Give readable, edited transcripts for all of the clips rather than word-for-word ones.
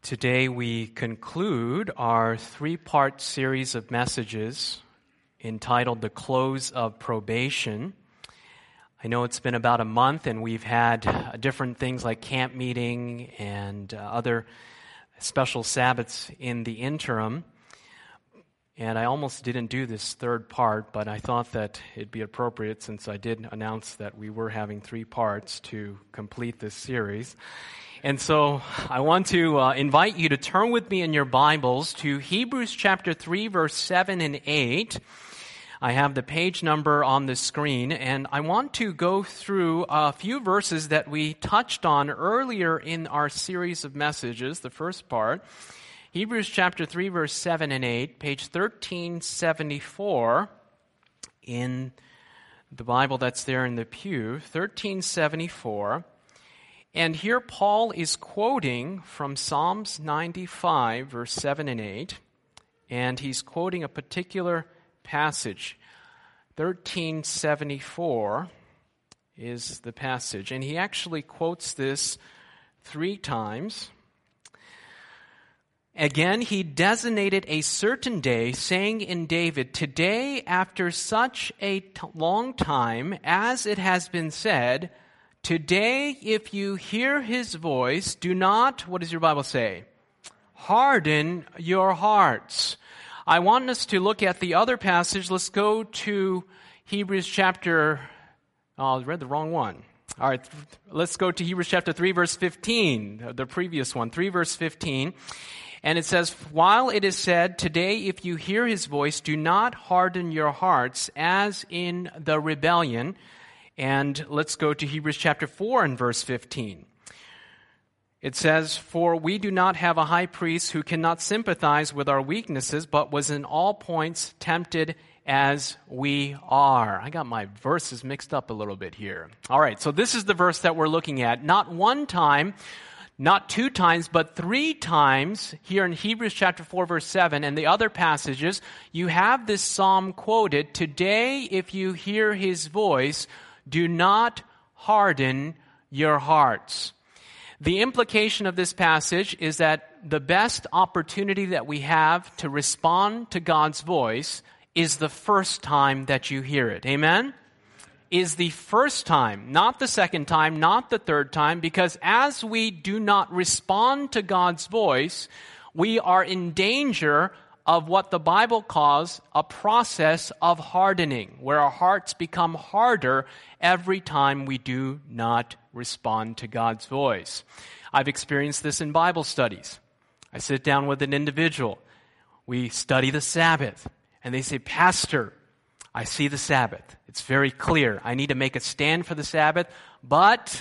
Today we conclude our three-part series of messages entitled The Close of Probation. I know it's been about a month and we've had different things like camp meeting and other special Sabbaths in the interim. And I almost didn't do this third part, but I thought that it'd be appropriate since I did announce that we were having three parts to complete this series. And so I want to invite you to turn with me in your Bibles to Hebrews chapter 3, verse 7 and 8. I have the page number on the screen, and I want to go through a few verses that we touched on earlier in our series of messages, the first part. Hebrews chapter 3, verse 7 and 8, page 1374 in the Bible that's there in the pew, 1374. And here Paul is quoting from Psalms 95, verse 7 and 8, and he's quoting a particular passage. 1374 is the passage, and he actually quotes this three times. Again, he designated a certain day, saying in David, "Today, after such a long time, as it has been said, today, if you hear his voice, do not," what does your Bible say? "Harden your hearts." I want us to look at the other passage. Let's go to Hebrews chapter, I read the wrong one. All right, let's go to Hebrews chapter 3, verse 15, the previous one, 3 verse 15. And it says, "While it is said, today if you hear his voice, do not harden your hearts as in the rebellion." And let's go to Hebrews chapter 4 and verse 15. It says, "For we do not have a high priest who cannot sympathize with our weaknesses, but was in all points tempted as we are." I got my verses mixed up a little bit here. All right, so this is the verse that we're looking at. Not one time, not two times, but three times here in Hebrews chapter 4, verse 7 and the other passages, you have this psalm quoted, "Today if you hear his voice, do not harden your hearts." The implication of this passage is that the best opportunity that we have to respond to God's voice is the first time that you hear it. Amen? Is the first time, not the second time, not the third time, because as we do not respond to God's voice, we are in danger of what the Bible calls a process of hardening, where our hearts become harder every time we do not respond to God's voice. I've experienced this in Bible studies. I sit down with an individual. We study the Sabbath, and they say, "Pastor, I see the Sabbath. It's very clear. I need to make a stand for the Sabbath, but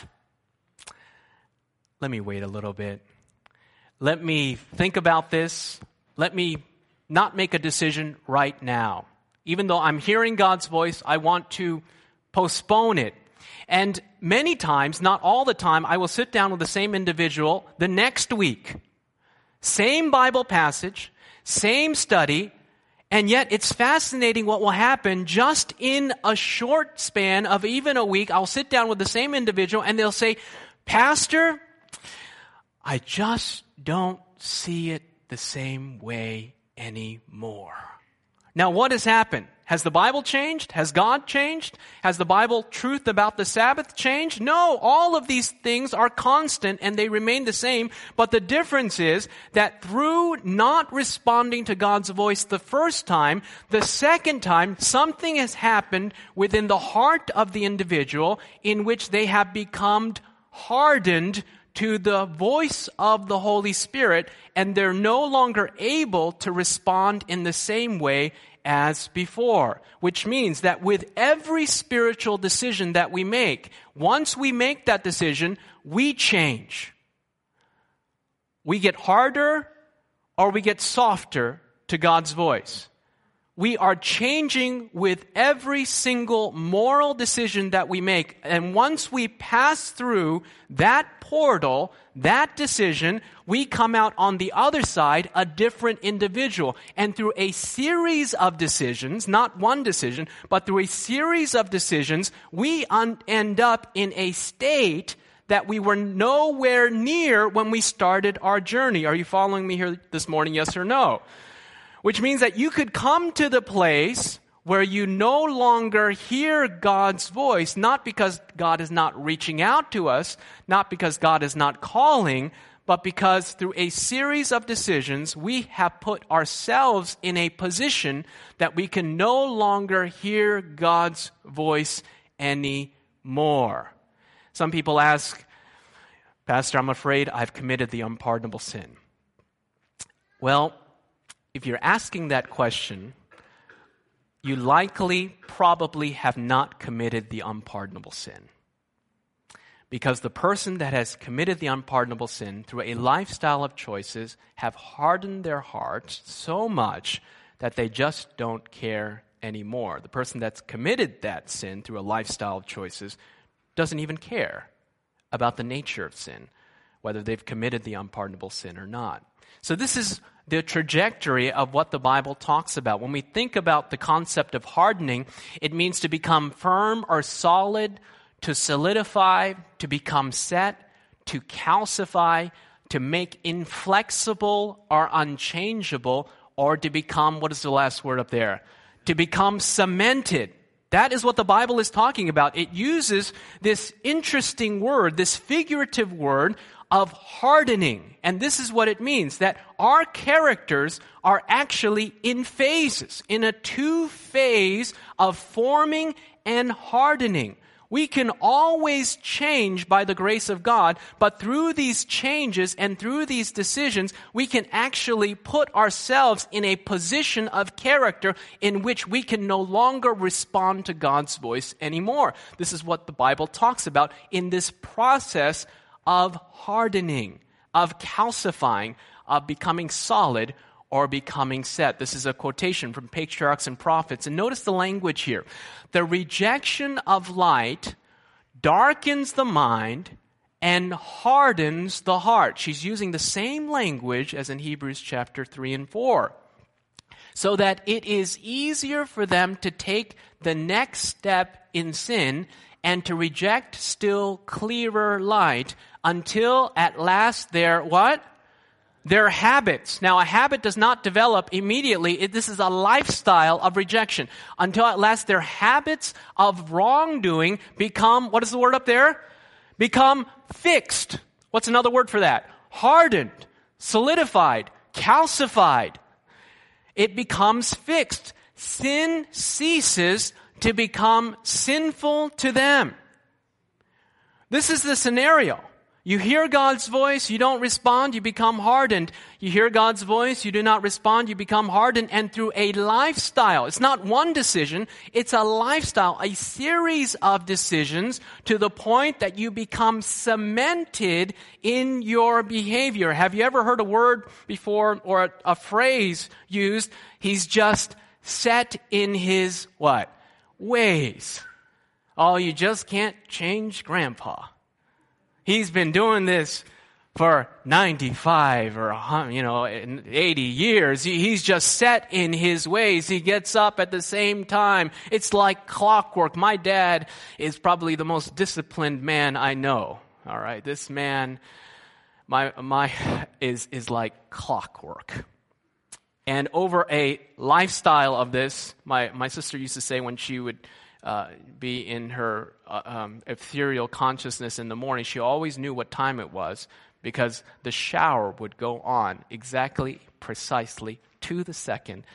let me wait a little bit. Let me think about this. Let me not make a decision right now. Even though I'm hearing God's voice, I want to postpone it." And many times, not all the time, I will sit down with the same individual the next week. Same Bible passage, same study, and yet it's fascinating what will happen just in a short span of even a week. I'll sit down with the same individual and they'll say, "Pastor, I just don't see it the same way anymore." Now, what has happened? Has the Bible changed? Has God changed? Has the Bible truth about the Sabbath changed? No, all of these things are constant and they remain the same. But the difference is that through not responding to God's voice the first time, the second time, something has happened within the heart of the individual in which they have become hardened to the voice of the Holy Spirit, and they're no longer able to respond in the same way as before. Which means that with every spiritual decision that we make, once we make that decision, we change. We get harder or we get softer to God's voice. We are changing with every single moral decision that we make. And once we pass through that portal, that decision, we come out on the other side a different individual. And through a series of decisions, not one decision, but through a series of decisions, we end up in a state that we were nowhere near when we started our journey. Are you following me here this morning, yes or no? Which means that you could come to the place where you no longer hear God's voice, not because God is not reaching out to us, not because God is not calling, but because through a series of decisions, we have put ourselves in a position that we can no longer hear God's voice anymore. Some people ask, Pastor, I'm afraid I've committed the unpardonable sin. Well, if you're asking that question, you likely, probably have not committed the unpardonable sin. Because the person that has committed the unpardonable sin through a lifestyle of choices have hardened their hearts so much that they just don't care anymore. The person that's committed that sin through a lifestyle of choices doesn't even care about the nature of sin, whether they've committed the unpardonable sin or not. So this is the trajectory of what the Bible talks about. When we think about the concept of hardening, it means to become firm or solid, to solidify, to become set, to calcify, to make inflexible or unchangeable, or to become, what is the last word up there? To become cemented. That is what the Bible is talking about. It uses this interesting word, this figurative word of hardening. And this is what it means, that our characters are actually in phases, in a two-phase of forming and hardening. We can always change by the grace of God, but through these changes and through these decisions, we can actually put ourselves in a position of character in which we can no longer respond to God's voice anymore. This is what the Bible talks about in this process of hardening, of calcifying, of becoming solid or becoming set. This is a quotation from Patriarchs and Prophets. And notice the language here. The rejection of light darkens the mind and hardens the heart. She's using the same language as in Hebrews chapter 3 and 4. So that it is easier for them to take the next step in sin and to reject still clearer light until at last their what? Their habits. Now, a habit does not develop immediately. This is a lifestyle of rejection. Until at last their habits of wrongdoing become, what is the word up there? Become fixed. What's another word for that? Hardened, solidified, calcified. It becomes fixed. Sin ceases to become sinful to them. This is the scenario. You hear God's voice, you don't respond, you become hardened. You hear God's voice, you do not respond, you become hardened. And through a lifestyle, it's not one decision, it's a lifestyle, a series of decisions to the point that you become cemented in your behavior. Have you ever heard a word before or a phrase used? He's just set in his what? Ways. Oh, you just can't change Grandpa. He's been doing this for 95 or 80 years. He's just set in his ways. He gets up at the same time. It's like clockwork. My dad is probably the most disciplined man I know. All right, this man, my is like clockwork. And over a lifestyle of this, my sister used to say when she would be in her ethereal consciousness in the morning, she always knew what time it was because the shower would go on exactly, precisely, to the second,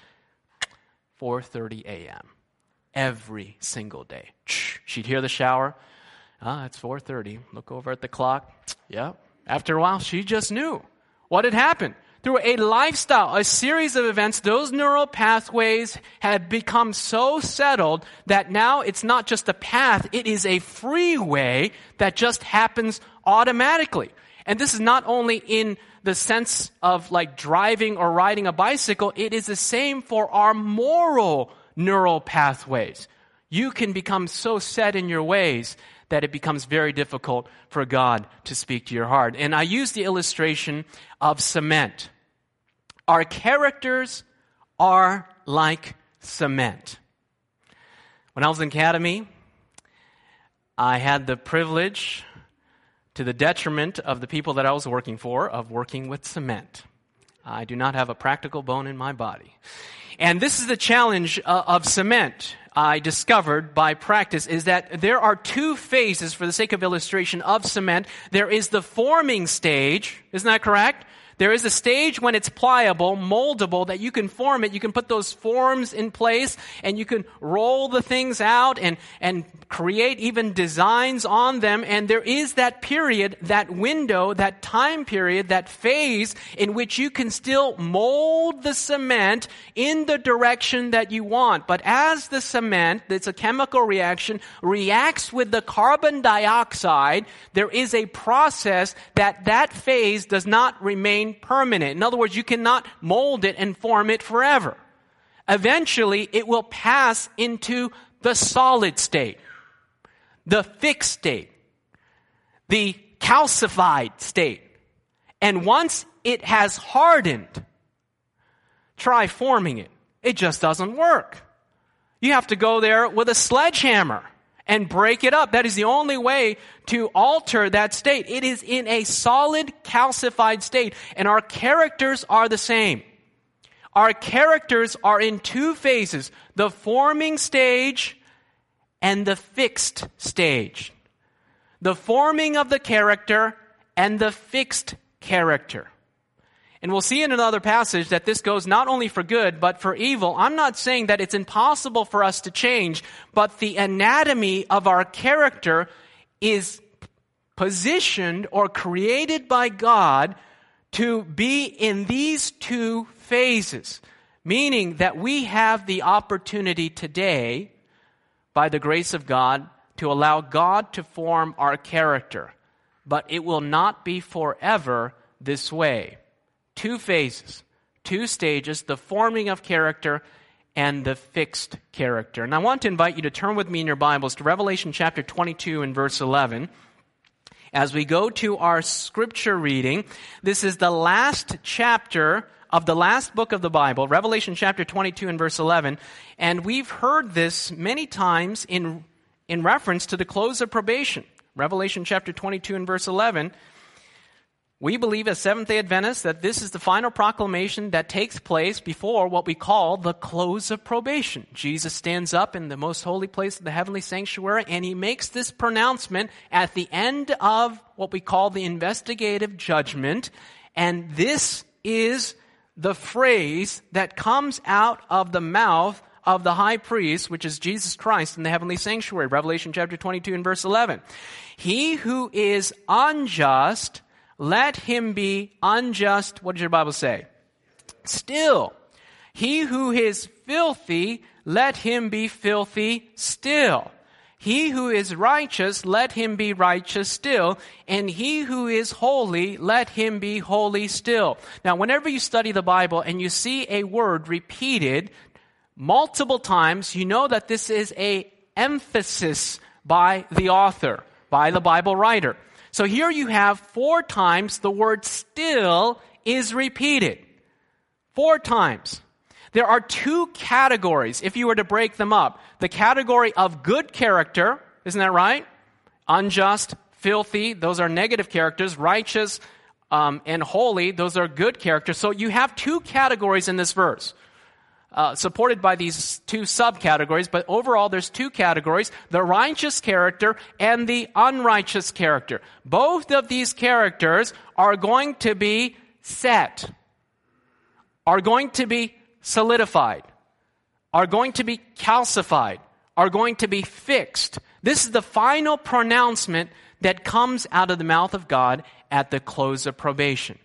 4:30 a.m. every single day. She'd hear the shower. It's 4:30. Look over at the clock. Yeah. After a while, she just knew what had happened. Through a lifestyle, a series of events, those neural pathways had become so settled that now it's not just a path, it is a freeway that just happens automatically. And this is not only in the sense of like driving or riding a bicycle, it is the same for our moral neural pathways. You can become so set in your ways that it becomes very difficult for God to speak to your heart. And I use the illustration of cement. Our characters are like cement. When I was in academy, I had the privilege to the detriment of the people that I was working for, of working with cement. I do not have a practical bone in my body. And this is the challenge of cement, I discovered by practice, is that there are two phases, for the sake of illustration, of cement. There is the forming stage, isn't that correct? There is a stage when it's pliable, moldable, that you can form it. You can put those forms in place, and you can roll the things out and create even designs on them. And there is that period, that window, that time period, that phase in which you can still mold the cement in the direction that you want. But as the cement, it's a chemical reaction, reacts with the carbon dioxide, there is a process that phase does not remain permanent. In other words, you cannot mold it and form it forever. Eventually, it will pass into the solid state, the fixed state, the calcified state. And once it has hardened, try forming it. It just doesn't work. You have to go there with a sledgehammer and break it up. That is the only way to alter that state. It is in a solid, calcified state. And our characters are the same. Our characters are in two phases, the forming stage and the fixed stage. The forming of the character and the fixed character. And we'll see in another passage that this goes not only for good, but for evil. I'm not saying that it's impossible for us to change, but the anatomy of our character is positioned or created by God to be in these two phases. Meaning that we have the opportunity today, by the grace of God, to allow God to form our character. But it will not be forever this way. Two phases, two stages, the forming of character and the fixed character. And I want to invite you to turn with me in your Bibles to Revelation chapter 22 and verse 11. As we go to our scripture reading, this is the last chapter of the last book of the Bible, Revelation chapter 22 and verse 11. And we've heard this many times in reference to the close of probation. Revelation chapter 22 and verse 11. We believe as Seventh-day Adventists that this is the final proclamation that takes place before what we call the close of probation. Jesus stands up in the most holy place of the heavenly sanctuary, and he makes this pronouncement at the end of what we call the investigative judgment. And this is the phrase that comes out of the mouth of the high priest, which is Jesus Christ in the heavenly sanctuary. Revelation chapter 22 and verse 11. He who is unjust, let him be unjust. What does your Bible say? Still. He who is filthy, let him be filthy still. He who is righteous, let him be righteous still. And he who is holy, let him be holy still. Now, whenever you study the Bible and you see a word repeated multiple times, you know that this is an emphasis by the author, by the Bible writer. So here you have 4 times the word still is repeated. 4 times. There are 2 categories, if you were to break them up. The category of good character, isn't that right? Unjust, filthy, those are negative characters. Righteous and holy, those are good characters. So you have 2 categories in this verse. Supported by these 2 subcategories, but overall there's 2 categories, the righteous character and the unrighteous character. Both of these characters are going to be set, are going to be solidified, are going to be calcified, are going to be fixed. This is the final pronouncement that comes out of the mouth of God at the close of probation.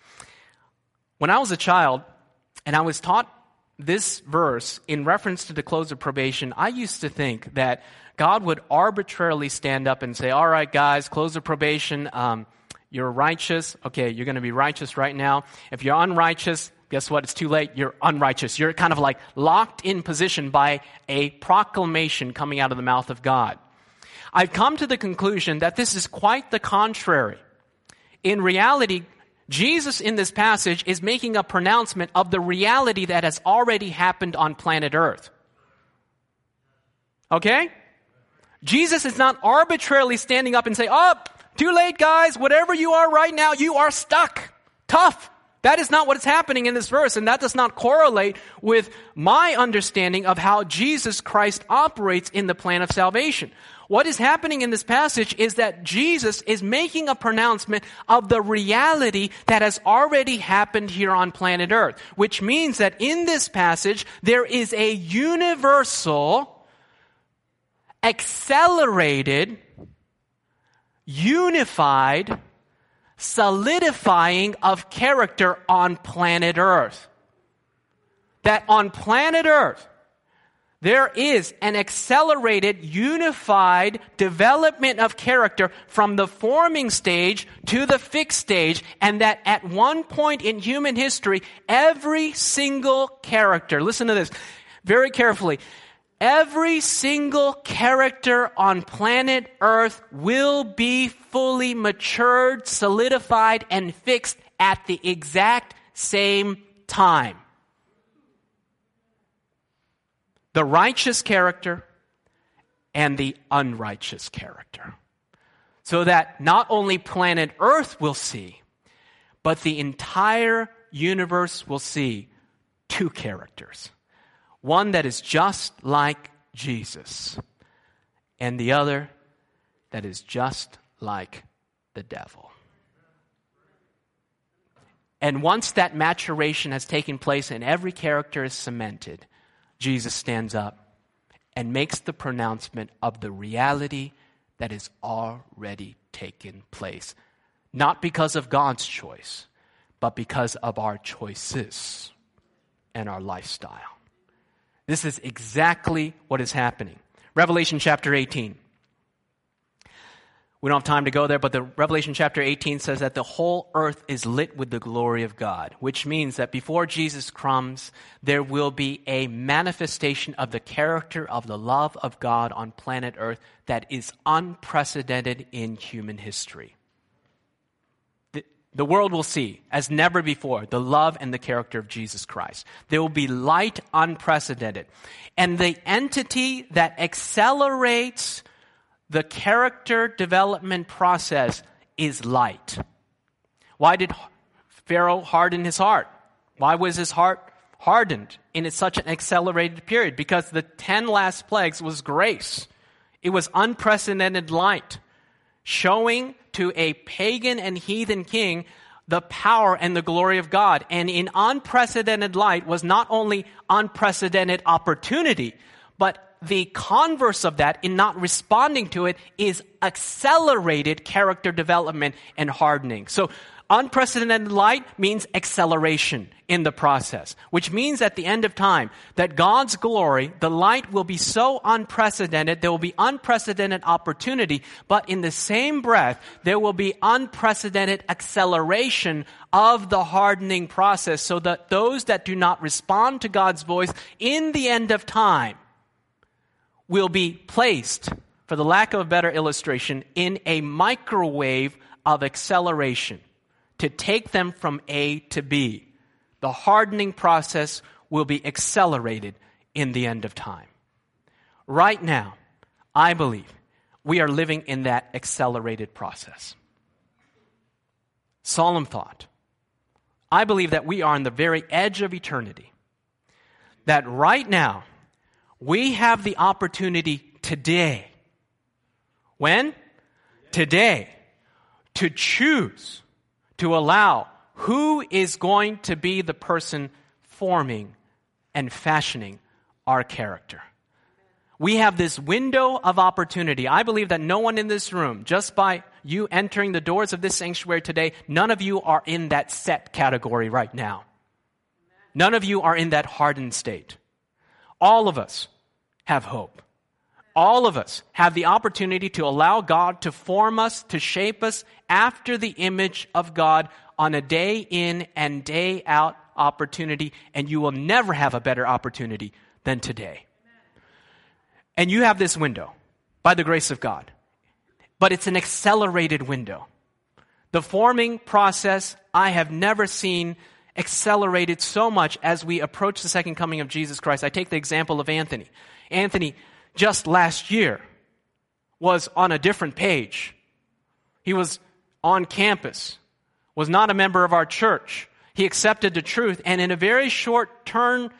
When I was a child and I was taught this verse in reference to the close of probation, I used to think that God would arbitrarily stand up and say, all right, guys, close of probation, you're righteous. Okay, you're going to be righteous right now. If you're unrighteous, guess what? It's too late. You're unrighteous. You're kind of like locked in position by a proclamation coming out of the mouth of God. I've come to the conclusion that this is quite the contrary. In reality, Jesus in this passage is making a pronouncement of the reality that has already happened on planet Earth. Okay? Jesus is not arbitrarily standing up and saying, Too late, guys. Whatever you are right now, you are stuck. Tough. That is not what is happening in this verse, and that does not correlate with my understanding of how Jesus Christ operates in the plan of salvation. What is happening in this passage is that Jesus is making a pronouncement of the reality that has already happened here on planet Earth, which means that in this passage, there is a universal, accelerated, unified, solidifying of character on planet Earth. That on planet Earth, there is an accelerated, unified development of character from the forming stage to the fixed stage, and that at one point in human history, every single character, listen to this very carefully, every single character on planet Earth will be fully matured, solidified, and fixed at the exact same time. The righteous character and the unrighteous character. So that not only planet Earth will see, but the entire universe will see two characters. One that is just like Jesus, and the other that is just like the devil. And once that maturation has taken place and every character is cemented, Jesus stands up and makes the pronouncement of the reality that has already taken place. Not because of God's choice, but because of our choices and our lifestyle. This is exactly what is happening. Revelation chapter 18. We don't have time to go there, but the Revelation chapter 18 says that the whole earth is lit with the glory of God, which means that before Jesus comes, there will be a manifestation of the character of the love of God on planet Earth that is unprecedented in human history. The world will see, as never before, the love and the character of Jesus Christ. There will be light unprecedented. And the entity that accelerates the character development process is light. Why did Pharaoh harden his heart? Why was his heart hardened in such an accelerated period? Because the 10 last plagues was grace. It was unprecedented light, showing to a pagan and heathen king the power and the glory of God. And in unprecedented light was not only unprecedented opportunity, but the converse of that, in not responding to it, is accelerated character development and hardening. So unprecedented light means acceleration in the process, which means at the end of time that God's glory, the light will be so unprecedented, there will be unprecedented opportunity, but in the same breath, there will be unprecedented acceleration of the hardening process so that those that do not respond to God's voice in the end of time will be placed, for the lack of a better illustration, in a microwave of acceleration to take them from A to B. The hardening process will be accelerated in the end of time. Right now, I believe we are living in that accelerated process. Solemn thought. I believe that we are on the very edge of eternity. That right now, we have the opportunity today. When? Today. To choose to allow who is going to be the person forming and fashioning our character. We have this window of opportunity. I believe that no one in this room, just by you entering the doors of this sanctuary today, none of you are in that set category right now. None of you are in that hardened state. All of us have hope. All of us have the opportunity to allow God to form us, to shape us after the image of God on a day in and day out opportunity, and you will never have a better opportunity than today. And you have this window by the grace of God, but it's an accelerated window. The forming process I have never seen accelerated so much as we approach the second coming of Jesus Christ. I take the example of Anthony. Anthony, just last year, was on a different page. He was on campus, was not a member of our church. He accepted the truth, and in a very short turn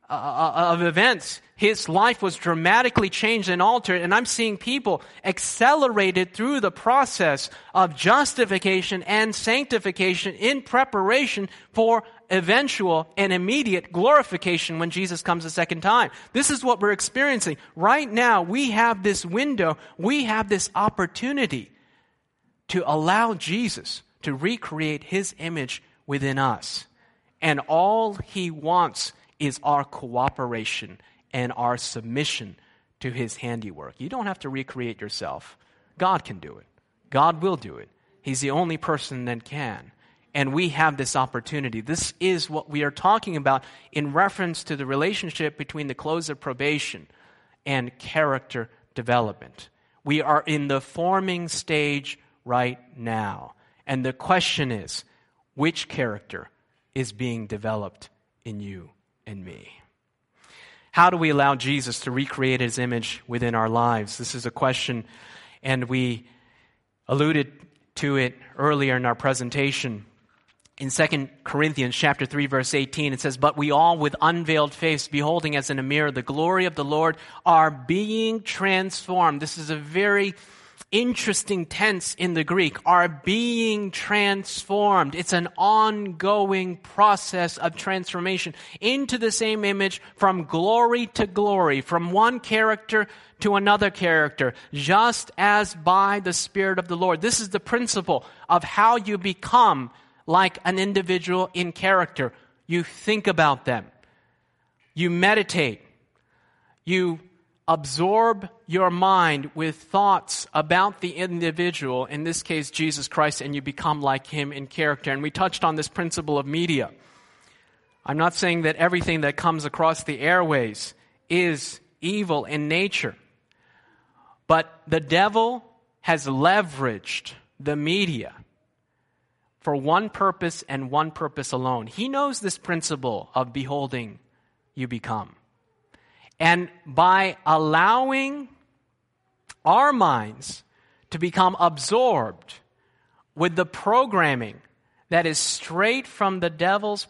of events, his life was dramatically changed and altered, and I'm seeing people accelerated through the process of justification and sanctification in preparation for eventual and immediate glorification when Jesus comes a second time. This is what we're experiencing. Right now, we have this window, we have this opportunity to allow Jesus to recreate His image within us. And all He wants is our cooperation and our submission to His handiwork. You don't have to recreate yourself. God can do it. God will do it. He's the only person that can. And we have this opportunity. This is what we are talking about in reference to the relationship between the close of probation and character development. We are in the forming stage right now. And the question is, which character is being developed in you and me? How do we allow Jesus to recreate His image within our lives? This is a question, and we alluded to it earlier in our presentation. In 2 Corinthians chapter 3, verse 18, it says, "But we all with unveiled face, beholding as in a mirror the glory of the Lord, are being transformed." This is a very interesting tense in the Greek, are being transformed. It's an ongoing process of transformation into the same image from glory to glory, from one character to another character, just as by the Spirit of the Lord. This is the principle of how you become like an individual in character. You think about them. You meditate. You absorb your mind with thoughts about the individual, in this case Jesus Christ, and you become like Him in character. And we touched on this principle of media. I'm not saying that everything that comes across the airways is evil in nature, but the devil has leveraged the media for one purpose and one purpose alone. He knows this principle of beholding, you become. And by allowing our minds to become absorbed with the programming that is straight from the devil's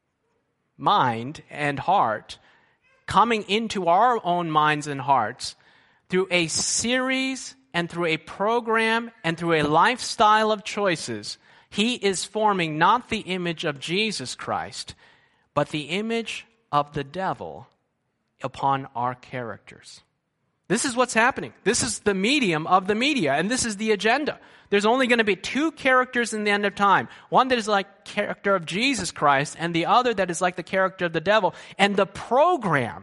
mind and heart, coming into our own minds and hearts through a series and through a program and through a lifestyle of choices, he is forming not the image of Jesus Christ, but the image of the devil upon our characters. This is what's happening. This is the medium of the media, and this is the agenda. There's only going to be two characters in the end of time. One that is like the character of Jesus Christ, and the other that is like the character of the devil. And the program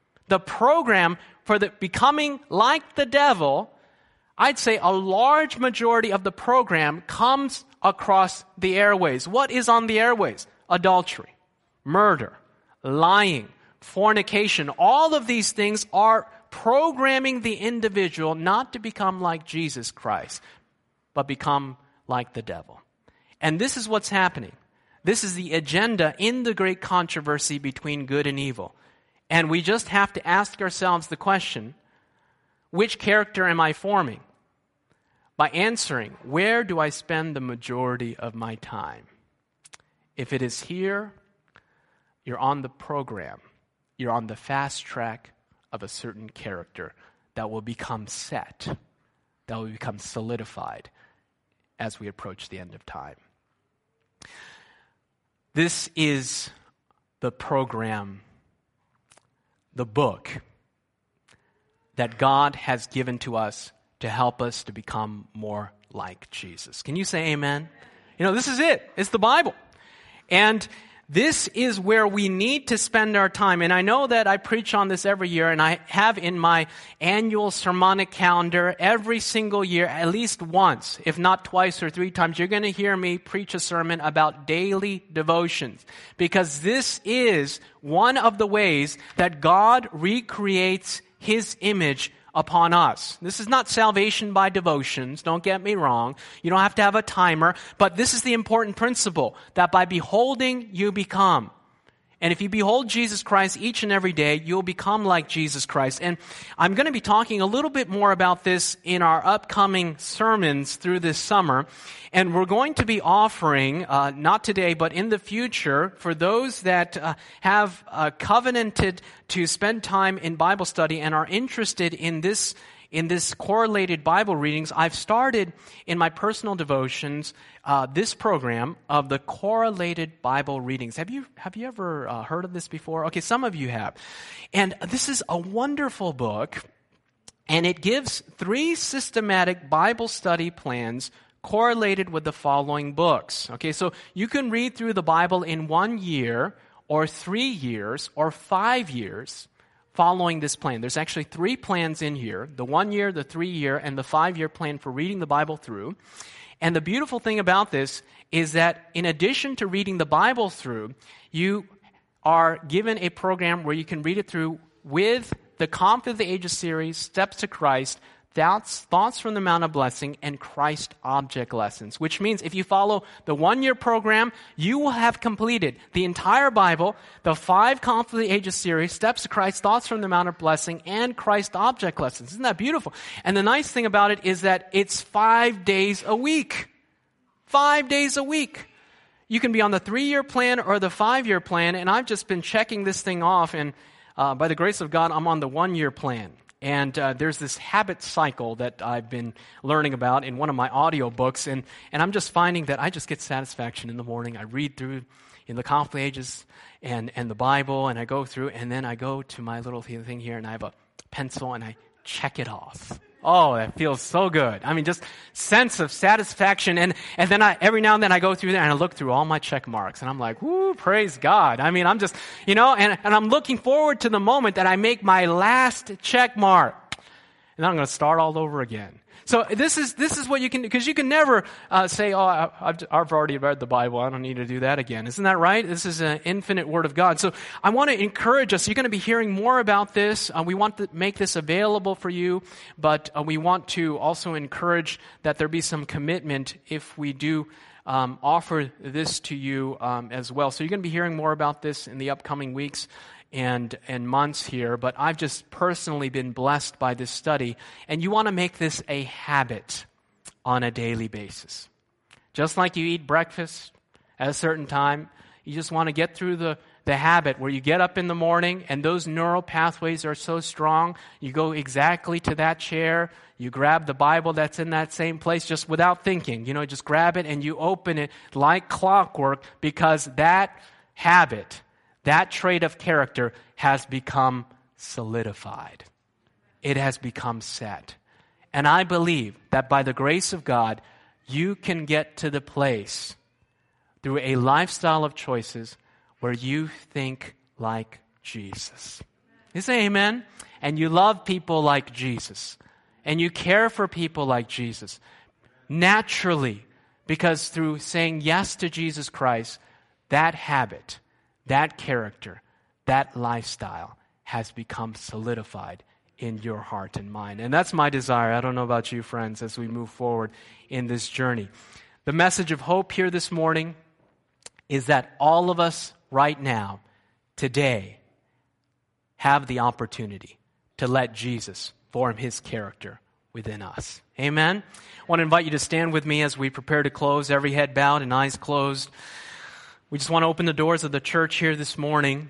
for the becoming like the devil, I'd say a large majority of the program comes across the airways. What is on the airways? Adultery, murder, lying, fornication. All of these things are programming the individual not to become like Jesus Christ, but become like the devil. And this is what's happening. This is the agenda in the great controversy between good and evil. And we just have to ask ourselves the question, which character am I forming? By answering, where do I spend the majority of my time? If it is here, you're on the program. You're on the fast track of a certain character that will become set, that will become solidified as we approach the end of time. This is the program, the book that God has given to us to help us to become more like Jesus. Can you say amen? You know, this is it. It's the Bible. And this is where we need to spend our time. And I know that I preach on this every year, and I have in my annual sermonic calendar every single year, at least once, if not twice or three times, you're going to hear me preach a sermon about daily devotions. Because this is one of the ways that God recreates His image upon us. This is not salvation by devotions, don't get me wrong. You don't have to have a timer, but this is the important principle, that by beholding you become. And if you behold Jesus Christ each and every day, you'll become like Jesus Christ. And I'm going to be talking a little bit more about this in our upcoming sermons through this summer. And we're going to be offering, not today, but in the future, for those that have covenanted to spend time in Bible study and are interested in this correlated Bible readings, I've started in my personal devotions this program of the correlated Bible readings. Have you ever heard of this before? Okay, some of you have. And this is a wonderful book, and it gives 3 systematic Bible study plans correlated with the following books. Okay, so you can read through the Bible in 1 year, or 3 years, or 5 years, following this plan. There's actually 3 plans in here: the 1 year, the 3 year, and the 5 year plan for reading the Bible through. And the beautiful thing about this is that in addition to reading the Bible through, you are given a program where you can read it through with the Conflict of the Ages series, Steps to Christ, Thoughts from the Mount of Blessing, and Christ Object Lessons, which means if you follow the 1 year program, you will have completed the entire Bible, the 5 Conflict of the Ages series, Steps to Christ, Thoughts from the Mount of Blessing, and Christ Object Lessons. Isn't that beautiful? And the nice thing about it is that it's 5 days a week. 5 days a week. You can be on the 3-year plan or the 5-year plan, and I've just been checking this thing off, and by the grace of God, I'm on the 1-year plan. And there's this habit cycle that I've been learning about in one of my audio books, and I'm just finding that I just get satisfaction in the morning. I read through in the Conflict of the Ages and the Bible, and I go through, and then I go to my little thing here, and I have a pencil, and I check it off. Oh, that feels so good. I mean, just sense of satisfaction. And then every now and then I go through there and I look through all my check marks. And I'm like, whoo, praise God. I mean, I'm just, and I'm looking forward to the moment that I make my last check mark. And then I'm going to start all over again. So this is what you can do, because you can never say, oh, I've already read the Bible, I don't need to do that again. Isn't that right? This is an infinite Word of God. So I want to encourage us. You're going to be hearing more about this. We want to make this available for you, but we want to also encourage that there be some commitment if we do offer this to you as well. So you're going to be hearing more about this in the upcoming weeks and months here, but I've just personally been blessed by this study, and you want to make this a habit on a daily basis. Just like you eat breakfast at a certain time, you just want to get through the habit where you get up in the morning and those neural pathways are so strong, you go exactly to that chair, you grab the Bible that's in that same place just without thinking, just grab it and you open it like clockwork, because that habit, that trait of character has become solidified. It has become set. And I believe that by the grace of God, you can get to the place through a lifestyle of choices where you think like Jesus. You say amen? And you love people like Jesus. And you care for people like Jesus. Naturally, because through saying yes to Jesus Christ, that habit, that character, that lifestyle has become solidified in your heart and mind. And that's my desire. I don't know about you, friends, as we move forward in this journey. The message of hope here this morning is that all of us right now, today, have the opportunity to let Jesus form His character within us. Amen? I want to invite you to stand with me as we prepare to close, every head bowed and eyes closed. We just want to open the doors of the church here this morning.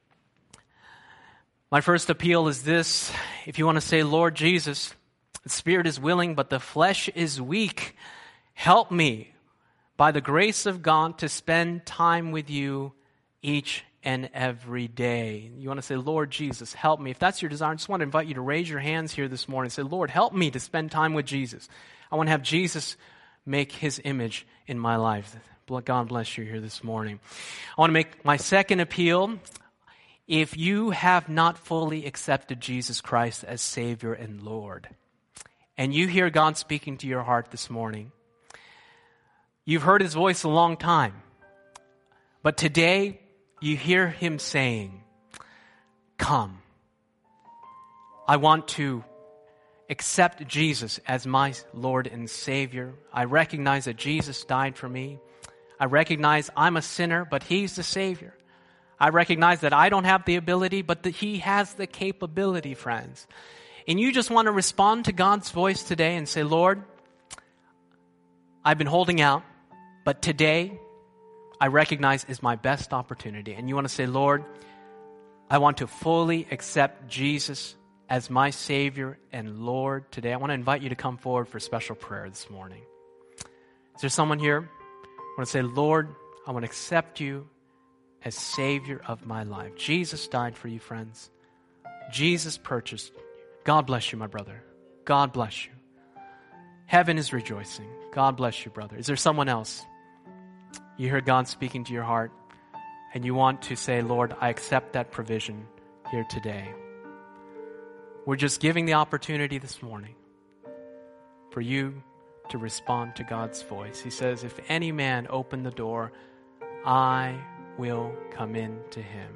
My first appeal is this. If you want to say, Lord Jesus, the spirit is willing, but the flesh is weak. Help me, by the grace of God, to spend time with you each and every day. You want to say, Lord Jesus, help me. If that's your desire, I just want to invite you to raise your hands here this morning and say, Lord, help me to spend time with Jesus. I want to have Jesus make His image in my life. God bless you here this morning. I want to make my second appeal. If you have not fully accepted Jesus Christ as Savior and Lord, and you hear God speaking to your heart this morning, you've heard His voice a long time, but today you hear Him saying, come. I want to accept Jesus as my Lord and Savior. I recognize that Jesus died for me. I recognize I'm a sinner, but He's the Savior. I recognize that I don't have the ability, but that He has the capability, friends. And you just want to respond to God's voice today and say, Lord, I've been holding out, but today I recognize is my best opportunity. And you want to say, Lord, I want to fully accept Jesus as my Savior and Lord today. I want to invite you to come forward for special prayer this morning. Is there someone here? I want to say, Lord, I want to accept you as Savior of my life. Jesus died for you, friends. Jesus purchased you. God bless you, my brother. God bless you. Heaven is rejoicing. God bless you, brother. Is there someone else? You hear God speaking to your heart, and you want to say, Lord, I accept that provision here today. We're just giving the opportunity this morning for you to respond to God's voice. He says, if any man open the door, I will come in to him.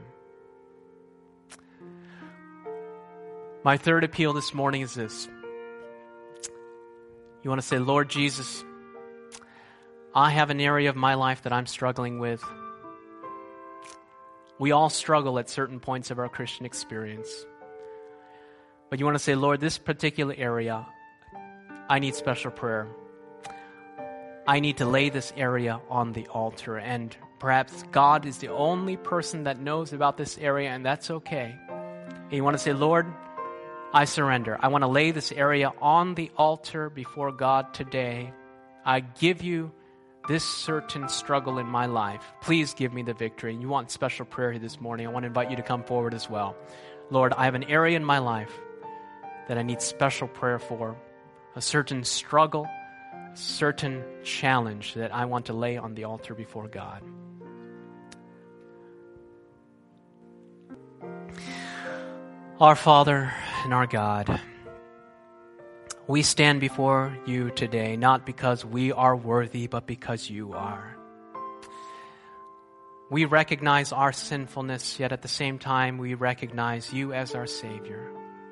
My third appeal this morning is this. You want to say, Lord Jesus, I have an area of my life that I'm struggling with. We all struggle at certain points of our Christian experience. But you want to say, Lord, this particular area, I need special prayer. I need to lay this area on the altar. And perhaps God is the only person that knows about this area, and that's okay. And you want to say, Lord, I surrender. I want to lay this area on the altar before God today. I give you this certain struggle in my life. Please give me the victory. And you want special prayer here this morning, I want to invite you to come forward as well. Lord, I have an area in my life that I need special prayer for, a certain struggle, a certain challenge that I want to lay on the altar before God. Our Father and our God, we stand before you today not because we are worthy, but because you are. We recognize our sinfulness, yet at the same time we recognize you as our Savior.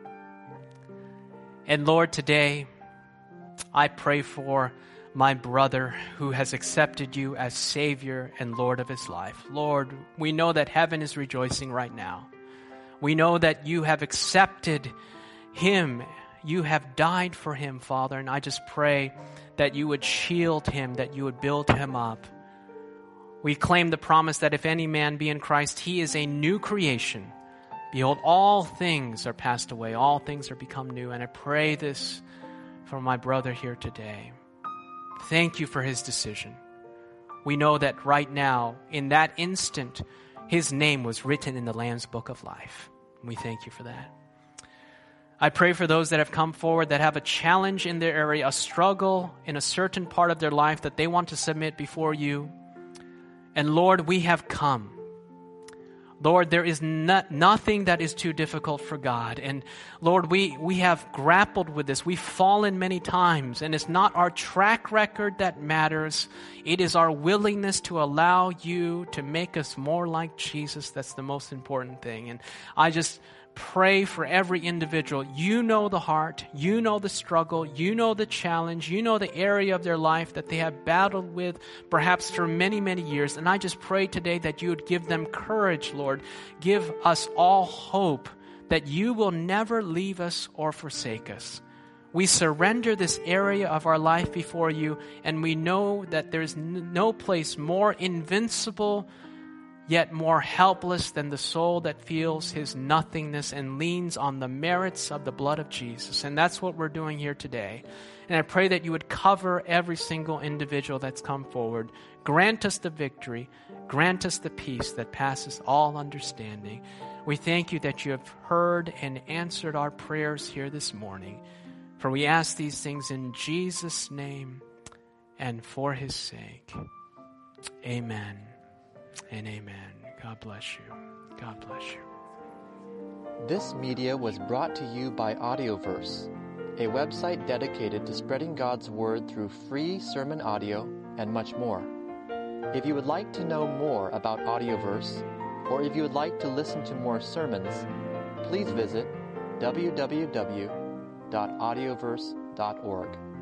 And Lord, today I pray for my brother who has accepted you as Savior and Lord of his life. Lord, we know that heaven is rejoicing right now. We know that you have accepted him. You have died for him, Father, and I just pray that you would shield him, that you would build him up. We claim the promise that if any man be in Christ, he is a new creation. Behold, all things are passed away, all things are become new, and I pray this for my brother here today. Thank you for his decision. We know that right now, in that instant, his name was written in the Lamb's Book of Life. We thank you for that. I pray for those that have come forward that have a challenge in their area, a struggle in a certain part of their life that they want to submit before you. And Lord, we have come. Lord, there is nothing that is too difficult for God. And Lord, we have grappled with this. We've fallen many times, and it's not our track record that matters. It is our willingness to allow you to make us more like Jesus that's the most important thing. And I just pray for every individual. You know the heart, you know the struggle, you know the challenge, you know the area of their life that they have battled with perhaps for many, many years. And I just pray today that you would give them courage, Lord. Give us all hope that you will never leave us or forsake us. We surrender this area of our life before you, and we know that there's no place more invincible yet more helpless than the soul that feels his nothingness and leans on the merits of the blood of Jesus. And that's what we're doing here today. And I pray that you would cover every single individual that's come forward. Grant us the victory. Grant us the peace that passes all understanding. We thank you that you have heard and answered our prayers here this morning. For we ask these things in Jesus' name and for his sake. Amen. And amen. God bless you. God bless you. This media was brought to you by Audioverse, a website dedicated to spreading God's Word through free sermon audio and much more. If you would like to know more about Audioverse, or if you would like to listen to more sermons, please visit www.audioverse.org.